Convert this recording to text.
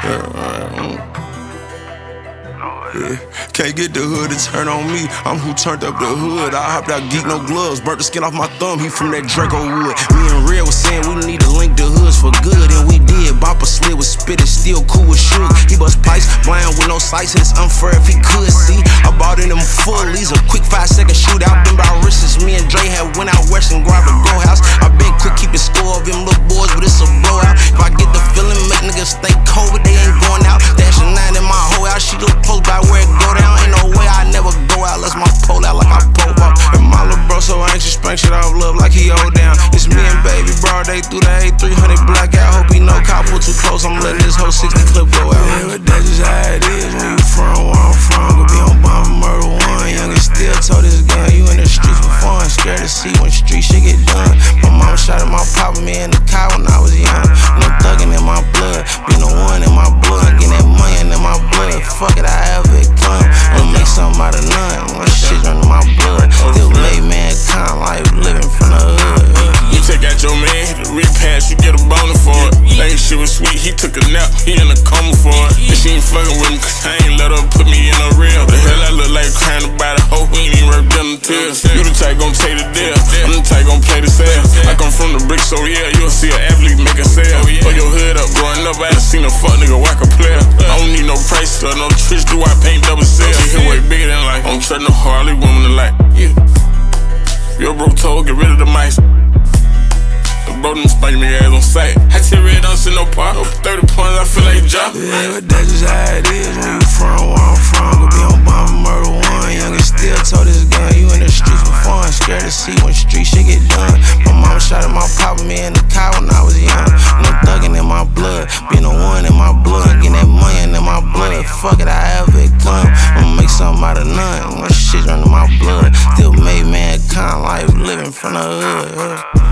Yeah. Can't get the hood to turn on me. I'm who turned up the hood. I hopped out, geek, no gloves. Burnt the skin off my thumb. He from that Draco wood. Me and Red was saying we need to link the hoods for good, and we did. Bopper slid with spit, it still cool with shoot. He bust pipes, blind with no sights, and it's unfair if he could see. I bought in them fullies, a quick 5-second shootout. Been by wrists. Me and Dre had went out west and grabbed a go house. I been quick keeping score of them little boys, but it's a blowout. If I get the feeling, make niggas stay cold, but they ain't going out. Dashing 9 in my whole house, she look close by where it go down. Ain't no way I never go out, unless my pole out like I pole out. And my little bro so anxious, spank shit off love like he hold down. It's me and baby broad day through the A300 blackout. Hope he know cop pull too close, I'm letting this whole 60 clip go out. Yeah, but that's just how it is when you from where I'm from. Could be on bomb for murder one. Youngest still told this gun, you in the streets for fun. Scared to see when street shit get done. My mama shot at my papa, me in the car when I was young. No thuggin' in my blood, been the one in my blood. Getting that money in my blood, fuck it, I have it come. I'ma make something out of none, my shit running my blood. Still made mankind life living from the hood. You take out your man, hit the repass, you get a boner for it. Like shit was sweet, he took a nap, he in a coma for it. And she ain't fucking with me, cause I ain't let her put me in a reel. The hell I look like crying about a hoe, we ain't even worth them tears. You the type gon' take the deal, I'm the type gon' play the sale. I come from the bricks, so yeah, you'll see an athlete make a sale. Throw your hood up, growing up, I done seen a fuck nigga whack a player. I don't need no price, or no tricks, do I paint double sale? She hit way bigger than life, I don't trust no Harley woman to like. Your bro told, get rid of the mice. The bro done spank me ass on sight. I tell Red, don't sit no part. 30 points, I feel like drop. Yeah, but that's just how it is when you from where I'm from. Could be on bomb for murder one. Youngest still told this gun, you in the streets for fun. Scared to see when street shit get done. My mama shot at my papa, me in the car when I was young. No thuggin' in my blood, been the one in my blood. Getting that money in my blood, fuck it, I have it come. I'ma make something out of none, my shit running my blood. Still made mankind life living from the hood.